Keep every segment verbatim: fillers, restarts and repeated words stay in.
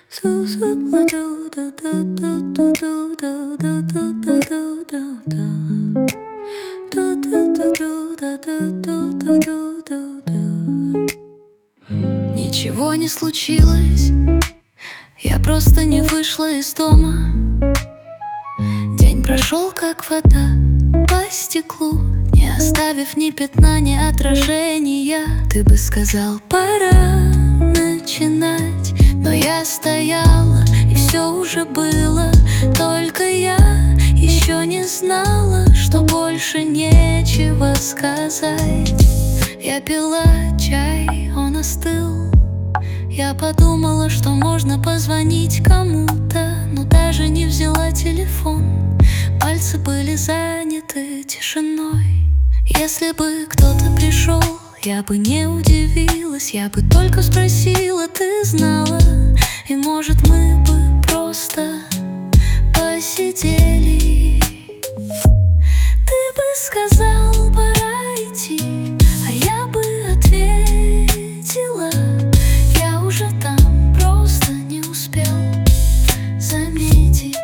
Ничего не случилось, я просто не вышла из дома. День прошел как вода по стеклу, не оставив ни пятна, ни отражения. Ты бы сказал, пора начинать, но я стояла, и все уже было. Только я еще не знала, что больше нечего сказать. Я пила чай, он остыл. Я подумала, что можно позвонить кому-то, но даже не взяла телефон. Пальцы были заняты тишиной. Если бы кто-то пришел, я бы не удивилась. Я бы только спросила, ты знала? И может мы бы просто посидели. Ты бы сказал, пора идти, а я бы ответила, я уже там, просто не успел заметить.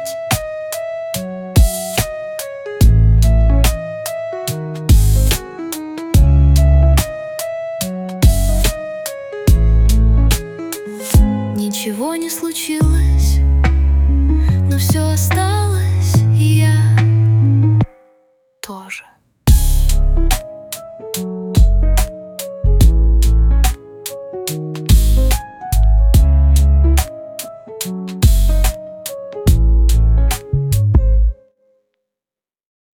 Ничего не случилось, но все осталось.